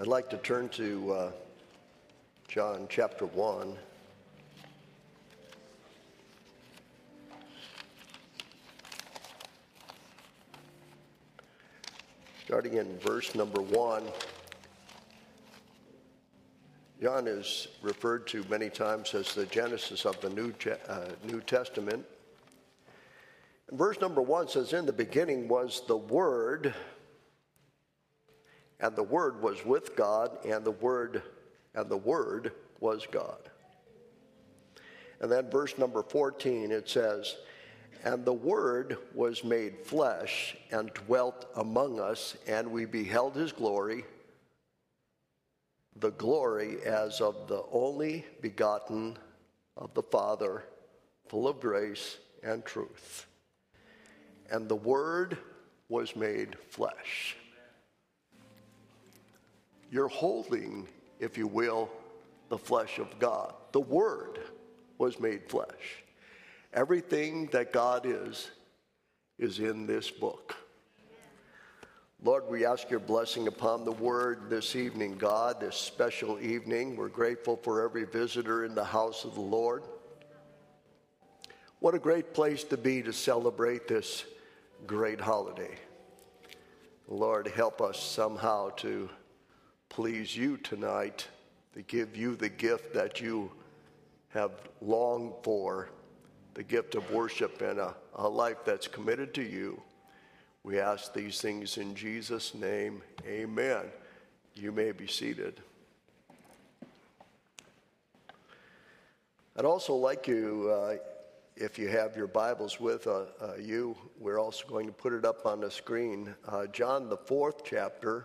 I'd like to turn to John chapter 1. Starting in verse number 1. John is referred to many times as the Genesis of the New Testament. And verse number 1 says, "In the beginning was the Word, and the Word was with God, and the Word was God." And then verse number 14, it says, "And the Word was made flesh and dwelt among us, and we beheld his glory, the glory as of the only begotten of the Father, full of grace and truth. And the Word was made flesh." You're holding, if you will, the flesh of God. The Word was made flesh. Everything that God is in this book. Lord, we ask your blessing upon the Word this evening, God, this special evening. We're grateful for every visitor in the house of the Lord. What a great place to be to celebrate this great holiday. Lord, help us somehow to please you tonight, to give you the gift that you have longed for, the gift of worship and a life that's committed to you. We ask these things in Jesus' name. Amen. You may be seated. I'd also like you, if you have your Bibles with you, we're also going to put it up on the screen. John, the 4th chapter,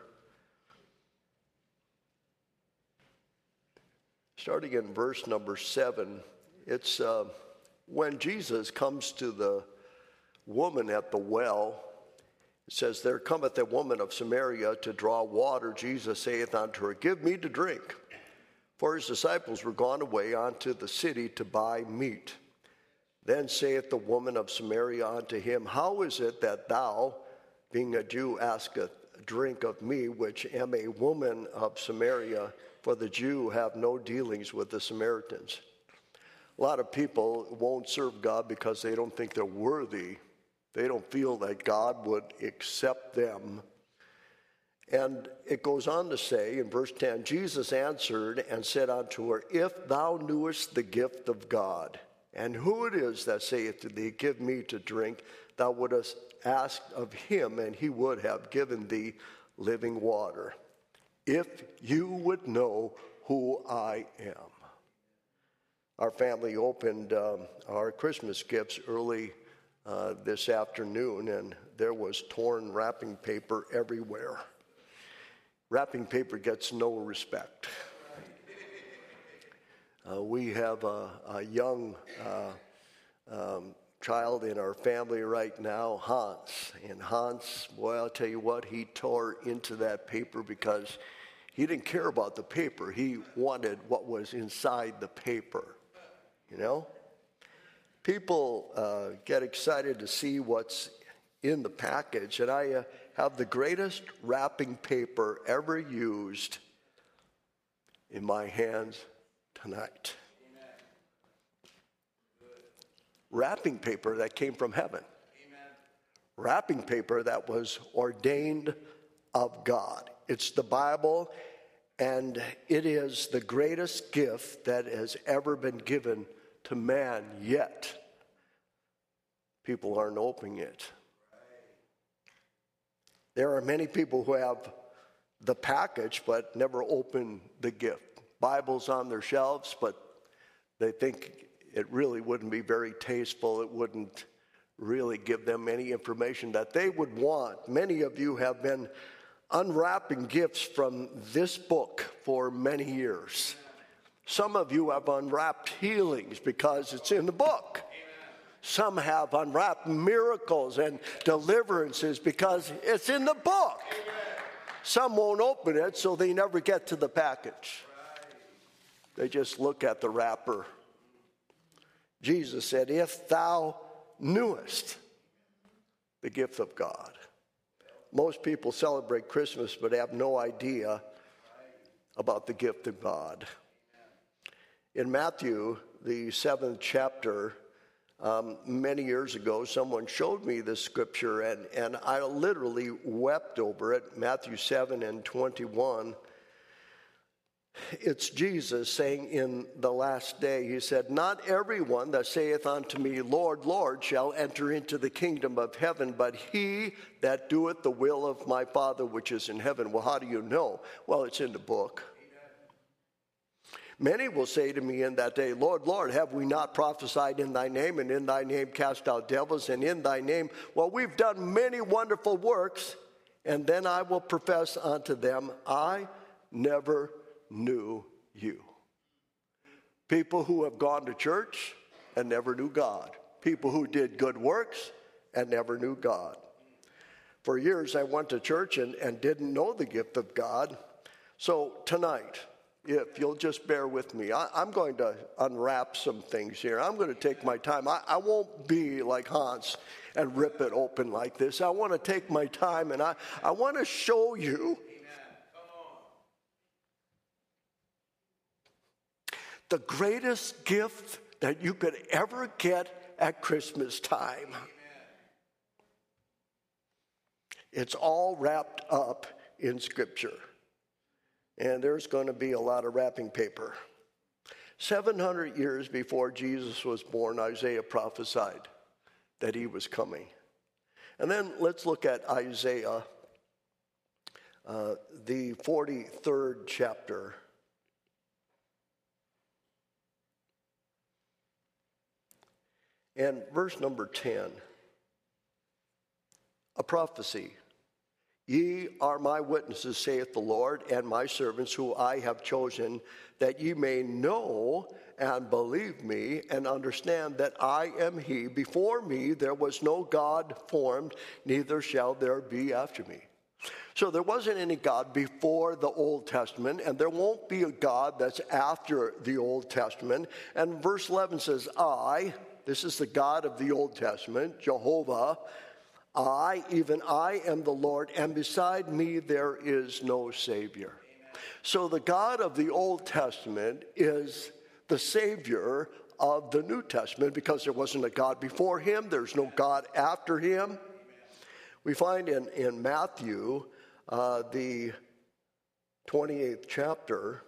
starting in verse number 7. It's when Jesus comes to the woman at the well. It says, "There cometh a woman of Samaria to draw water. Jesus saith unto her, Give me to drink. For his disciples were gone away unto the city to buy meat. Then saith the woman of Samaria unto him, How is it that thou, being a Jew, askest drink of me, which am a woman of Samaria? For the Jew have no dealings with the Samaritans." A lot of people won't serve God because they don't think they're worthy. They don't feel that God would accept them. And it goes on to say in verse 10, "Jesus answered and said unto her, If thou knewest the gift of God, and who it is that saith to thee, Give me to drink, thou wouldest ask of him, and he would have given thee living water. If you would know who I am." Our family opened our Christmas gifts early this afternoon, and there was torn wrapping paper everywhere. Wrapping paper gets no respect. We have a young child in our family right now, Hans. And Hans, boy, I'll tell you what, he tore into that paper because he didn't care about the paper. He wanted what was inside the paper, you know? People get excited to see what's in the package, and I have the greatest wrapping paper ever used in my hands tonight. Amen. Wrapping paper that came from heaven. Amen. Wrapping paper that was ordained of God. It's the Bible, and it is the greatest gift that has ever been given to man, yet people aren't opening it. There are many people who have the package but never open the gift. Bibles on their shelves, but they think it really wouldn't be very tasteful. It wouldn't really give them any information that they would want. Many of you have been unwrapping gifts from this book for many years. Some of you have unwrapped healings because it's in the book. Some have unwrapped miracles and deliverances because it's in the book. Some won't open it, so they never get to the package. They just look at the wrapper. Jesus said, "If thou knewest the gift of God." Most people celebrate Christmas but have no idea about the gift of God. In Matthew, the 7th chapter, many years ago, someone showed me this scripture, and I literally wept over it. Matthew 7:21. It's Jesus saying in the last day, he said, "Not everyone that saith unto me, Lord, Lord, shall enter into the kingdom of heaven, but he that doeth the will of my Father which is in heaven." Well, how do you know? Well, it's in the book. Many will say to me in that day, Lord, Lord, have we not prophesied in thy name, and in thy name cast out devils, and in thy name, well, we've done many wonderful works. And then I will profess unto them, I never knew you. People who have gone to church and never knew God. People who did good works and never knew God. For years I went to church and didn't know the gift of God. So tonight, if you'll just bear with me, I'm going to unwrap some things here. I'm going to take my time. I won't be like Hans and rip it open like this. I want to take my time, and I want to show you the greatest gift that you could ever get at Christmas time. It's all wrapped up in Scripture. And there's going to be a lot of wrapping paper. 700 years before Jesus was born, Isaiah prophesied that he was coming. And then let's look at Isaiah, the 43rd chapter. And verse number 10, a prophecy. Ye are my witnesses, saith the Lord, and my servants who I have chosen, that ye may know and believe me and understand that I am he. Before me there was no God formed, neither shall there be after me. So there wasn't any God before the Old Testament, and there won't be a God that's after the Old Testament. And verse 11 says, this is the God of the Old Testament, Jehovah, even I am the Lord, and beside me there is no Savior. Amen. So the God of the Old Testament is the Savior of the New Testament, because there wasn't a God before him, there's no God after him. Amen. We find in Matthew, the 28th chapter,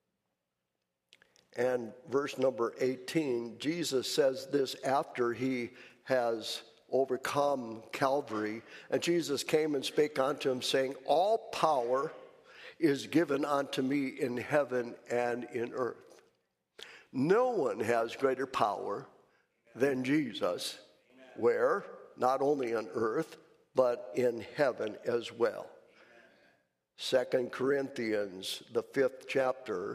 and verse number 18, Jesus says this after he has overcome Calvary. And Jesus came and spake unto him, saying, all power is given unto me in heaven and in earth. No one has greater power than Jesus, where? Not only on earth, but in heaven as well. 2 Corinthians, the 5th chapter,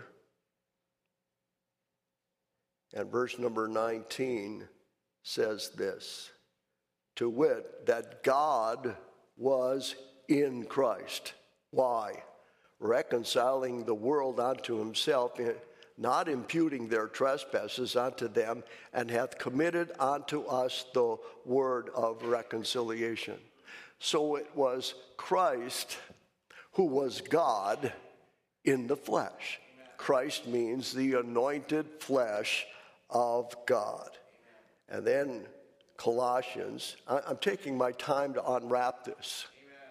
and verse number 19 says this, to wit, that God was in Christ. Why? Reconciling the world unto himself, not imputing their trespasses unto them, and hath committed unto us the word of reconciliation. So it was Christ who was God in the flesh. Amen. Christ means the anointed flesh of God. Amen. And then Colossians, I'm taking my time to unwrap this. Amen.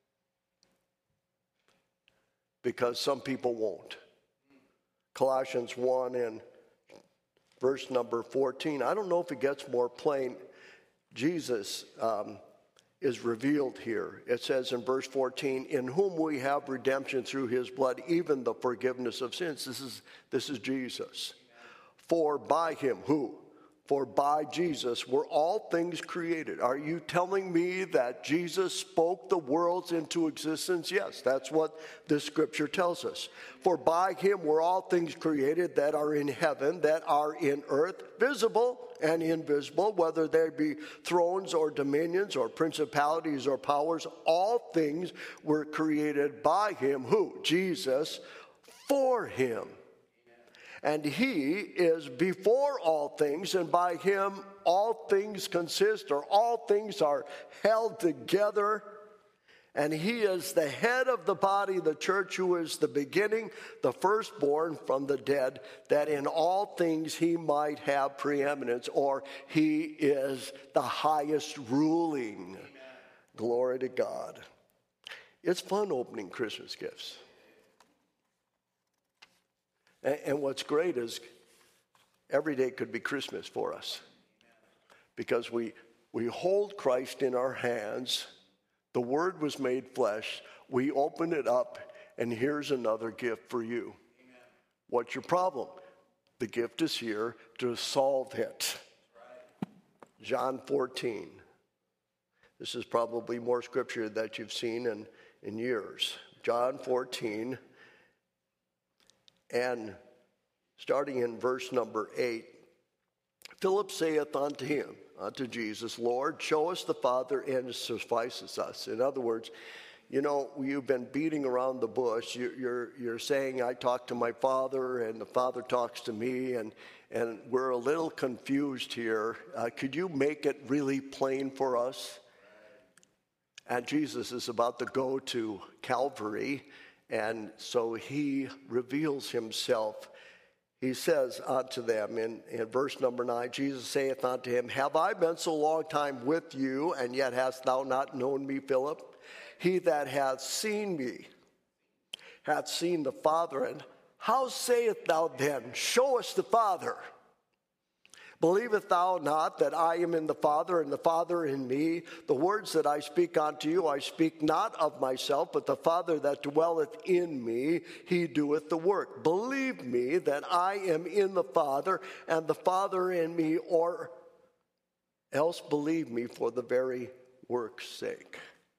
Because some people won't. Colossians 1 and verse number 14. I don't know if it gets more plain. Jesus is revealed here. It says in verse 14, in whom we have redemption through his blood, even the forgiveness of sins. This is Jesus. For by him, who? For by Jesus were all things created. Are you telling me that Jesus spoke the worlds into existence? Yes, that's what this scripture tells us. For by him were all things created that are in heaven, that are in earth, visible and invisible, whether they be thrones or dominions or principalities or powers. All things were created by him, who? Jesus, for him. And he is before all things, and by him all things consist, or all things are held together. And he is the head of the body, the church, who is the beginning, the firstborn from the dead, that in all things he might have preeminence, or he is the highest ruling. Amen. Glory to God. It's fun opening Christmas gifts. And what's great is every day could be Christmas for us, because we hold Christ in our hands. The Word was made flesh. We open it up, and here's another gift for you. Amen. What's your problem? The gift is here to solve it. Right. John 14. This is probably more scripture that you've seen in years. John 14, and starting in verse number 8. Philip saith unto him, unto Jesus, Lord, show us the Father, and it suffices us. In other words, you've been beating around the bush. You're saying, I talk to my Father, and the Father talks to me, and we're a little confused here. Could you make it really plain for us? And Jesus is about to go to Calvary, and so he reveals himself. He says unto them in verse number 9, Jesus saith unto him, Have I been so long time with you, and yet hast thou not known me, Philip? He that hath seen me hath seen the Father. And how sayest thou then, Show us the Father? Believest thou not that I am in the Father, and the Father in me? The words that I speak unto you, I speak not of myself, but the Father that dwelleth in me, he doeth the work. Believe me that I am in the Father, and the Father in me, or else believe me for the very work's sake.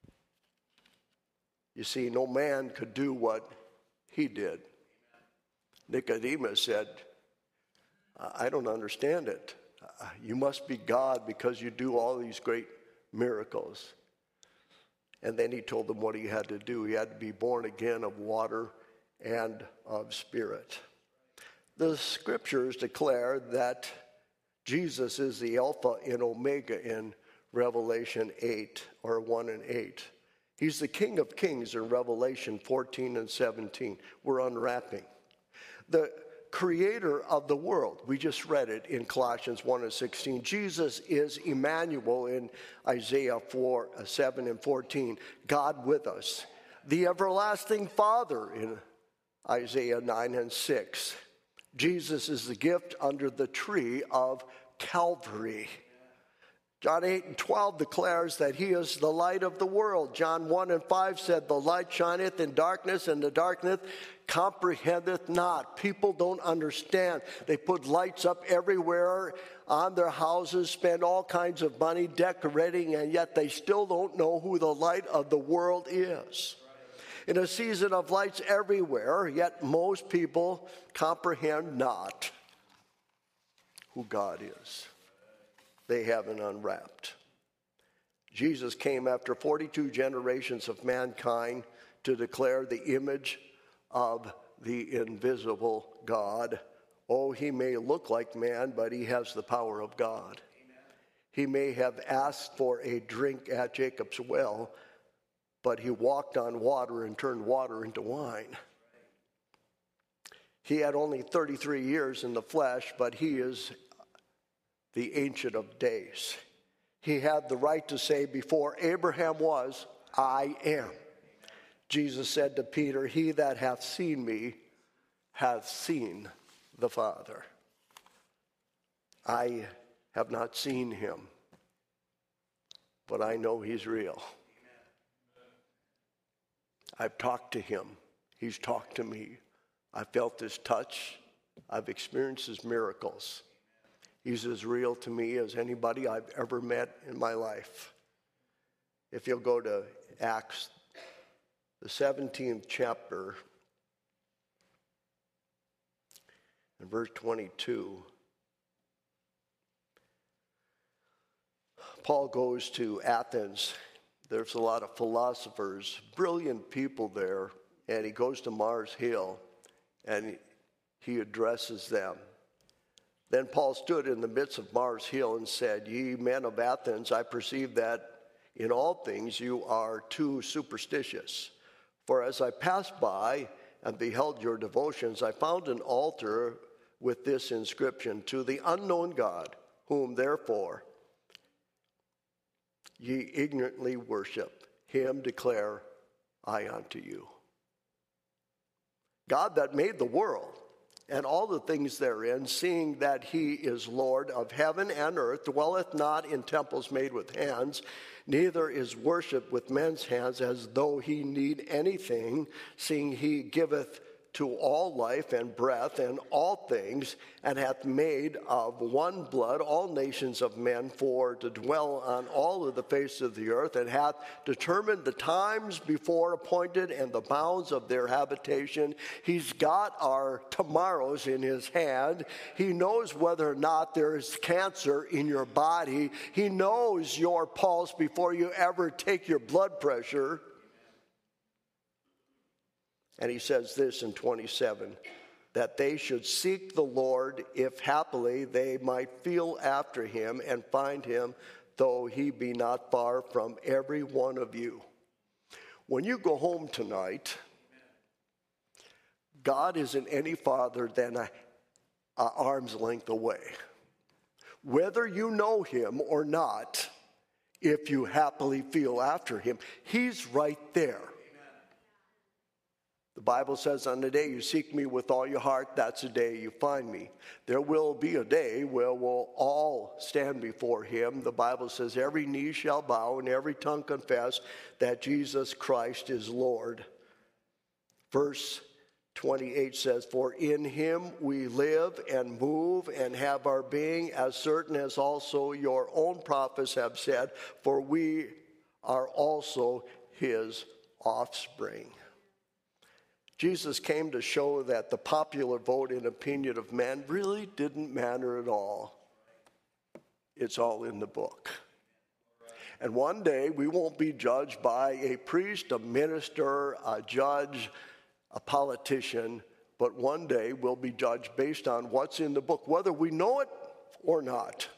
You see, no man could do what he did. Nicodemus said, I don't understand it. You must be God because you do all these great miracles. And then he told them what he had to do. He had to be born again of water and of spirit. The scriptures declare that Jesus is the Alpha and Omega in Revelation 8, or 1 and 8. He's the King of Kings in Revelation 14 and 17. We're unwrapping. The creator of the world. We just read it in Colossians 1 and 16. Jesus is Emmanuel in Isaiah 4, 7 and 14. God with us. The everlasting Father in Isaiah 9 and 6. Jesus is the gift under the tree of Calvary. John 8 and 12 declares that he is the light of the world. John 1 and 5 said, The light shineth in darkness, and the darkness comprehendeth not. People don't understand. They put lights up everywhere on their houses, spend all kinds of money decorating, and yet they still don't know who the light of the world is. In a season of lights everywhere, yet most people comprehend not who God is. They haven't unwrapped. Jesus came after 42 generations of mankind to declare the image of the invisible God. Oh, he may look like man, but he has the power of God. Amen. He may have asked for a drink at Jacob's well, but he walked on water and turned water into wine. He had only 33 years in the flesh, but he is the Ancient of Days. He had the right to say, before Abraham was, I am. Jesus said to Peter, He that hath seen me hath seen the Father. I have not seen him, but I know he's real. I've talked to him. He's talked to me. I felt his touch. I've experienced his miracles. He's as real to me as anybody I've ever met in my life. If you'll go to Acts, the 17th chapter, and verse 22, Paul goes to Athens. There's a lot of philosophers, brilliant people there, and he goes to Mars Hill, and he addresses them. Then Paul stood in the midst of Mars Hill and said, Ye men of Athens, I perceive that In all things you are too superstitious. For as I passed by and beheld your devotions, I found an altar with this inscription, to the unknown God, whom therefore ye ignorantly worship. Him declare I unto you. God that made the world and all the things therein, seeing that he is Lord of heaven and earth, dwelleth not in temples made with hands, neither is worshipped with men's hands, as though he need anything, seeing he giveth to all life and breath and all things, and hath made of one blood all nations of men for to dwell on all of the face of the earth, and hath determined the times before appointed and the bounds of their habitation. He's got our tomorrows in his hand. He knows whether or not there is cancer in your body. He knows your pulse before you ever take your blood pressure. And he says this in 27, that they should seek the Lord, if happily they might feel after him and find him, though he be not far from every one of you. When you go home tonight, God isn't any farther than an arm's length away. Whether you know him or not, if you happily feel after him, he's right there. The Bible says, on the day you seek me with all your heart, that's the day you find me. There will be a day where we'll all stand before him. The Bible says every knee shall bow and every tongue confess that Jesus Christ is Lord. Verse 28 says, for in him we live and move and have our being, as certain as also your own prophets have said, for we are also his offspring. Jesus came to show that the popular vote and opinion of men really didn't matter at all. It's all in the book. And one day we won't be judged by a priest, a minister, a judge, a politician, but one day we'll be judged based on what's in the book, whether we know it or not.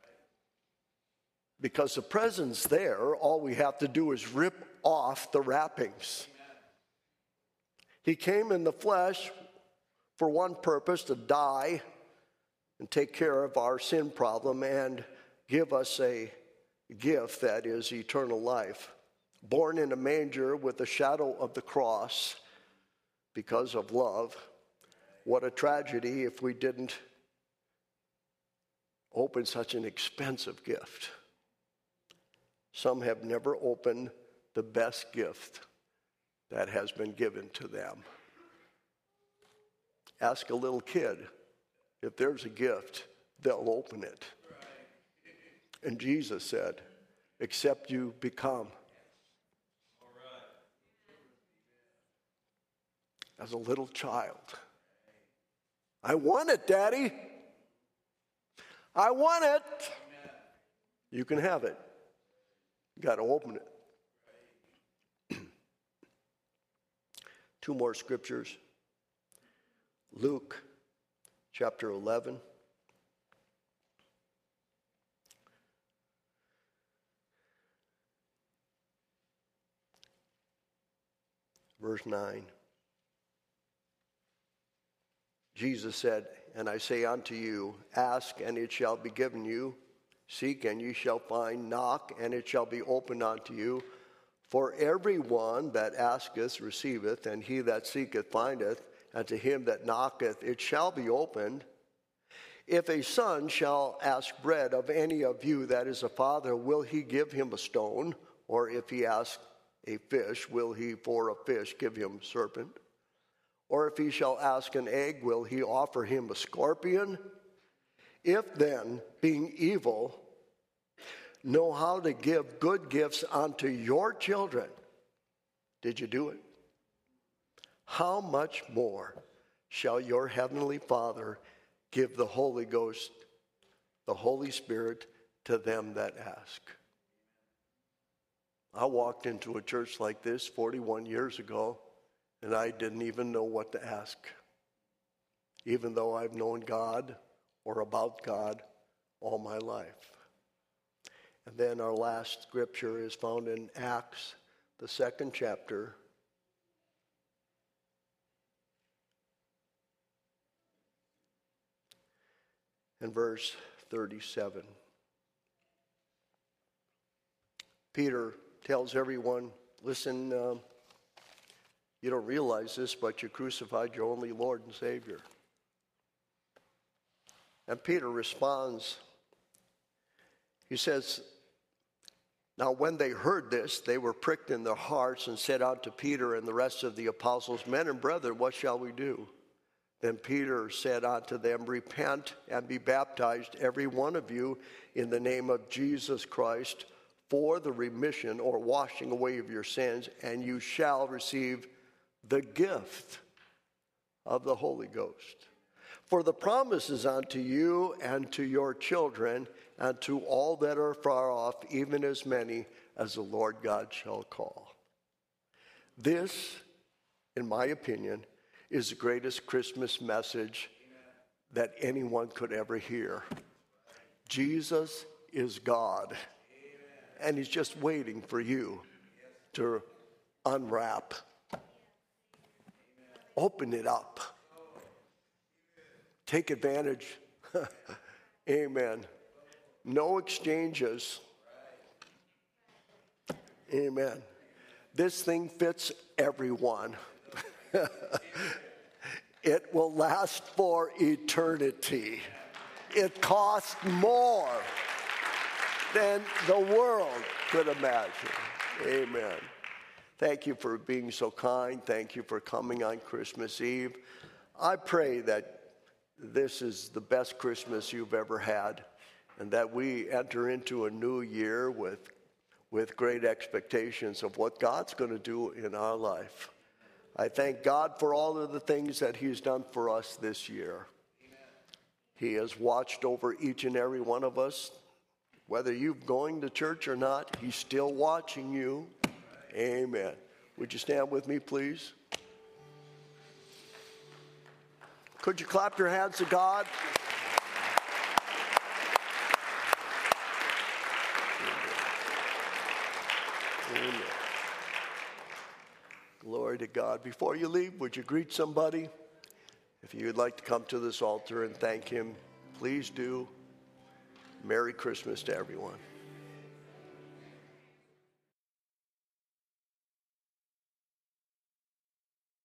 Because the present's there, all we have to do is rip off the wrappings. He came in the flesh for one purpose, to die and take care of our sin problem and give us a gift that is eternal life. Born in a manger with the shadow of the cross because of love. What a tragedy if we didn't open such an expensive gift. Some have never opened the best gift that has been given to them. Ask a little kid if there's a gift, they'll open it. And Jesus said, except you become as a little child. I want it, Daddy. I want it. You can have it. You got to open it. Two more scriptures. Luke chapter 11. Verse 9. Jesus said, and I say unto you, ask and it shall be given you. Seek and ye shall find. Knock and it shall be opened unto you. For everyone that asketh receiveth, and he that seeketh findeth, and to him that knocketh it shall be opened. If a son shall ask bread of any of you that is a father, will he give him a stone? Or if he ask a fish, will he for a fish give him a serpent? Or if he shall ask an egg, will he offer him a scorpion? If then, being evil, know how to give good gifts unto your children. Did you do it? How much more shall your heavenly Father give the Holy Ghost, the Holy Spirit, to them that ask? I walked into a church like this 41 years ago, and I didn't even know what to ask, even though I've known God or about God all my life. And then our last scripture is found in Acts, the 2nd chapter. And verse 37. Peter tells everyone, listen, you don't realize this, but you crucified your only Lord and Savior. And Peter responds. He says, now when they heard this, they were pricked in their hearts and said unto Peter and the rest of the apostles, men and brethren, what shall we do? Then Peter said unto them, repent and be baptized, every one of you, in the name of Jesus Christ, for the remission or washing away of your sins, and you shall receive the gift of the Holy Ghost. For the promise is unto you and to your children and to all that are far off, even as many as the Lord God shall call. This, in my opinion, is the greatest Christmas message that anyone could ever hear. Jesus is God, and he's just waiting for you to unwrap, open it up, take advantage. Amen. No exchanges. Amen. This thing fits everyone. It will last for eternity. It costs more than the world could imagine. Amen. Thank you for being so kind. Thank you for coming on Christmas Eve. I pray that this is the best Christmas you've ever had, and that we enter into a new year with great expectations of what God's going to do in our life. I thank God for all of the things that he's done for us this year. Amen. He has watched over each and every one of us. Whether you're going to church or not, he's still watching you. Amen. Would you stand with me, please? Could you clap your hands to God? Amen. Amen. Glory to God. Before you leave, would you greet somebody? If you'd like to come to this altar and thank him, please do. Merry Christmas to everyone.